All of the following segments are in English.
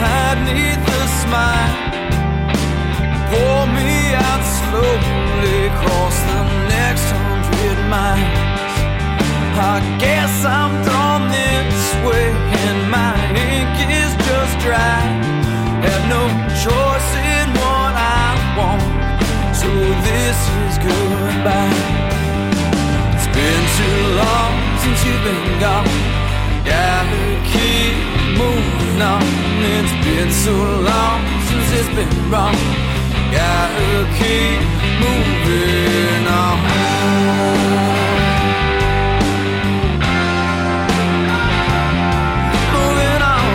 hide neath the smile. Pour me out slowly across the next 100 miles. I guess I'm drawn this way and my ink is just dry. Have no choice in what I want, so this is goodbye. It's been too long since you've been gone. Gotta keep moving on. It's been so long since it's been wrong. Gotta keep moving on. Moving on.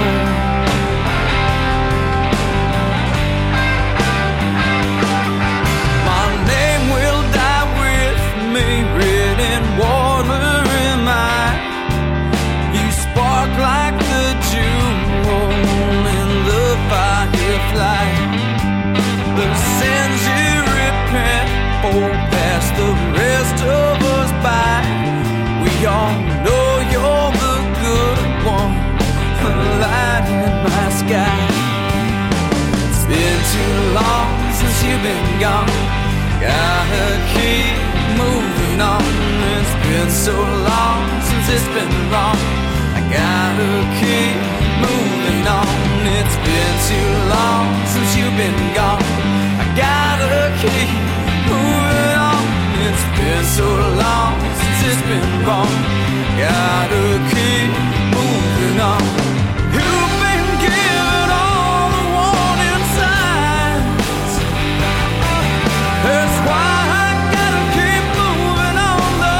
My name will die with me, written water in my. You spark like the jewel in the firefly. The sins you repent for pass the rest of us by. We all know you're the good one, the light in my sky. It's been too long since you've been gone. Gotta keep moving on. It's been so long since it's been wrong. I gotta keep moving on. It's been too long since you've been gone. I gotta keep moving on. It's been so long since it's been wrong. Gotta keep moving on. You've been given all the warning signs. That's why I gotta keep moving on the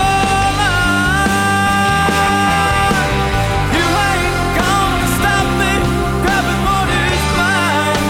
line. You ain't gonna stop me grabbing what is mine.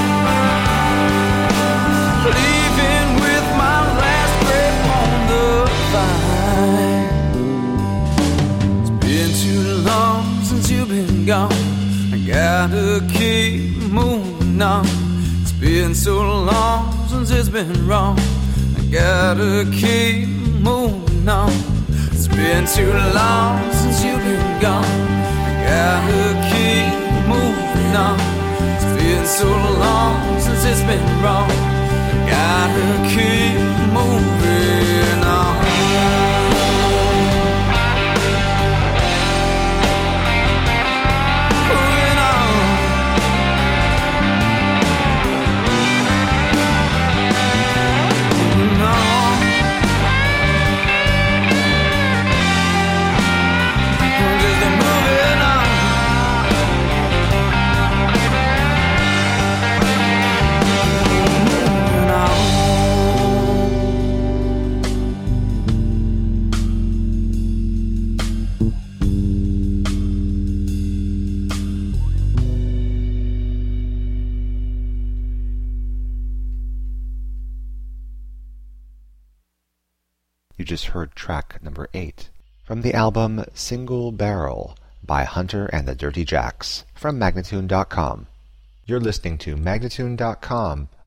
Leaving with my last breath on the vine. It's been too long since you've been gone. I gotta keep moving on. It's been so long since it's been wrong. I gotta keep moving on. It's been too long since you've been gone. I gotta keep moving on. It's been so long since it's been wrong. Gotta keep moving on. Moving on. Moving on. Just moving on. Moving on. You just heard track number 8 from the album Single Barrel by Hunter and the Dirty Jacks from Magnatune.com. You're listening to Magnatune.com